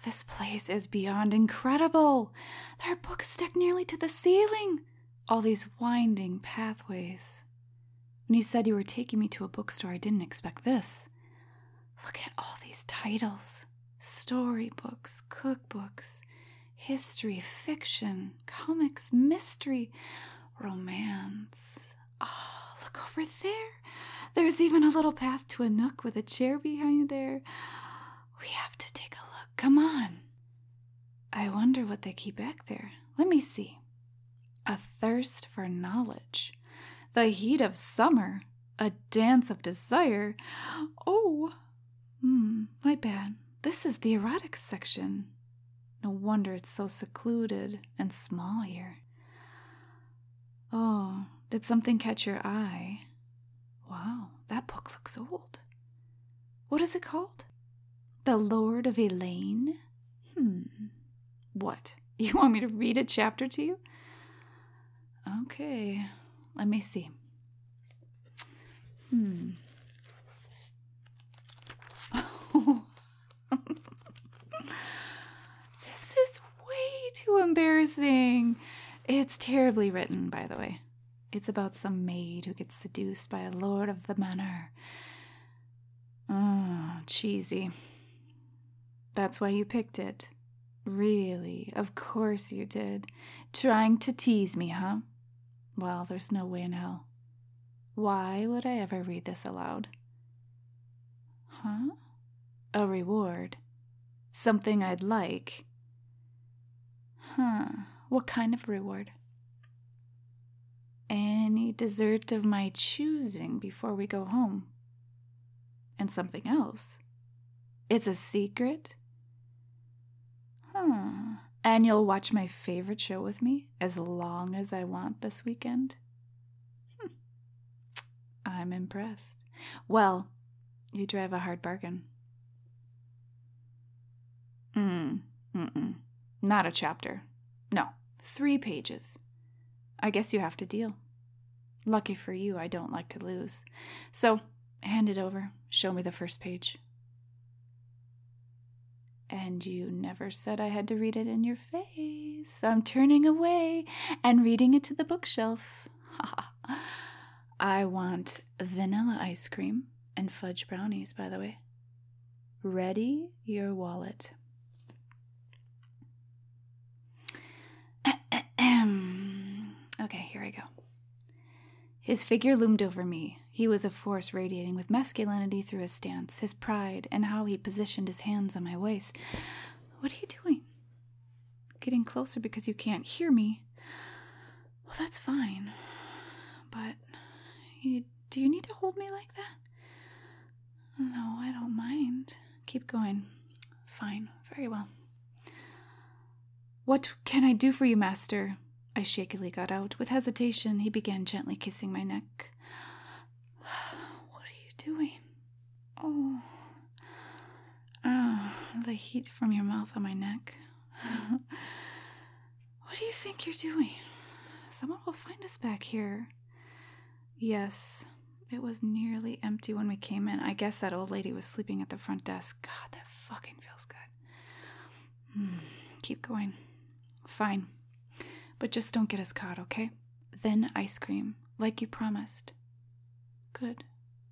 This place is beyond incredible. There are books stacked nearly to the ceiling. All these winding pathways. When you said you were taking me to a bookstore, I didn't expect this. Look at all these titles. Storybooks, cookbooks, history, fiction, comics, mystery, romance. Oh, look over there. There's even a little path to a nook with a chair behind there. We have to take a look. Come on. I wonder what they keep back there. Let me see. A thirst for knowledge. The heat of summer. A dance of desire. Oh, my bad. This is the erotic section. No wonder it's so secluded and small here. Oh, did something catch your eye? Wow, that book looks old. What is it called? The Lord of Elaine? What? You want me to read a chapter to you? Okay, let me see. This is way too embarrassing. It's terribly written, by the way. It's about some maid who gets seduced by a lord of the manor. Oh, cheesy. That's why you picked it. Really? Of course you did. Trying to tease me, huh? Well, there's no way in hell. Why would I ever read this aloud? Huh? A reward. Something I'd like. What kind of reward? Any dessert of my choosing before we go home. And something else. It's a secret? And you'll watch my favorite show with me as long as I want this weekend? I'm impressed. Well, you drive a hard bargain. Not a chapter. No, 3 pages. I guess you have to deal. Lucky for you, I don't like to lose. So, hand it over. Show me the first page. And you never said I had to read it in your face. I'm turning away and reading it to the bookshelf. I want vanilla ice cream and fudge brownies, by the way. Ready your wallet. Okay, here I go. His figure loomed over me. He was a force radiating with masculinity through his stance, his pride, and how he positioned his hands on my waist. What are you doing? Getting closer because you can't hear me? Well, that's fine. But do you need to hold me like that? No, I don't mind. Keep going. Fine. Very well. What can I do for you, master? I shakily got out. With hesitation, he began gently kissing my neck. What are you doing? Oh, the heat from your mouth on my neck. What do you think you're doing? Someone will find us back here. Yes, it was nearly empty when we came in. I guess that old lady was sleeping at the front desk. God, that fucking feels good. Keep going. Fine. But just don't get us caught, okay? Then ice cream, like you promised. Good.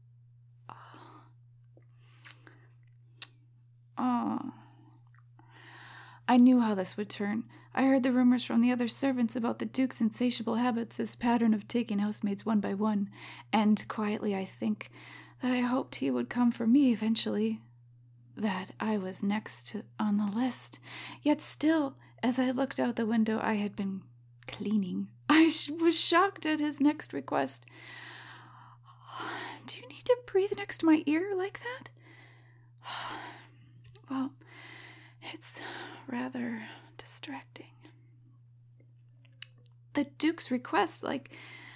Oh. I knew how this would turn. I heard the rumors from the other servants about the Duke's insatiable habits, his pattern of taking housemaids one by one, and quietly I think that I hoped he would come for me eventually. That I was next on the list. Yet still, as I looked out the window I had been cleaning, I was shocked at his next request. Do you need to breathe next to my ear like that? Well, it's rather distracting. The Duke's request, like...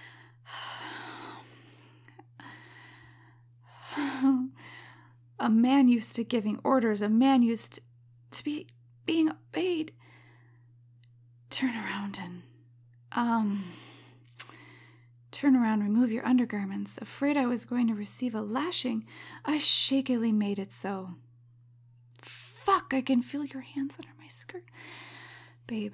A man used to giving orders. A man used to be being obeyed. Turn around, remove your undergarments. Afraid I was going to receive a lashing, I shakily made it so. Fuck, I can feel your hands under my skirt. Babe.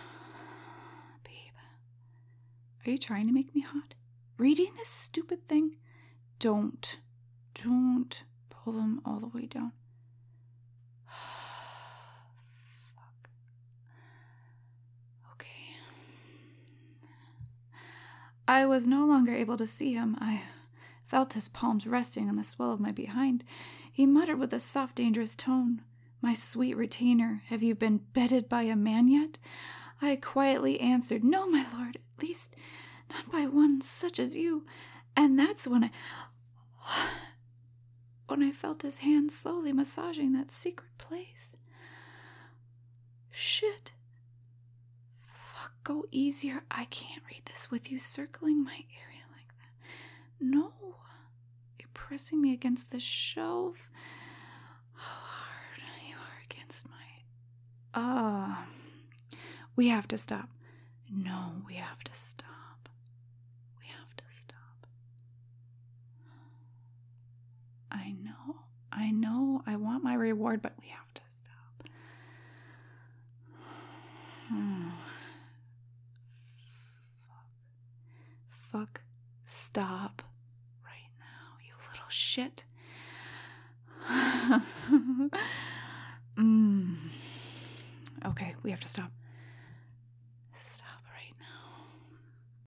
Are you trying to make me hot? Reading this stupid thing? Don't pull them all the way down. Fuck. Okay. I was no longer able to see him. I felt his palms resting on the swell of my behind. He muttered with a soft, dangerous tone, "My sweet retainer, have you been bedded by a man yet?" I quietly answered, "No, my lord, at least not by one such as you." And that's when I felt his hand slowly massaging that secret place. Shit. Fuck, go easier. I can't read this with you circling my area like that. No. You're pressing me against the shelf. How hard you are against my... We have to stop. No, we have to stop. We have to stop. I know. I want my reward, but we have to stop. Fuck. Stop. Right now, you little shit. Okay, we have to stop.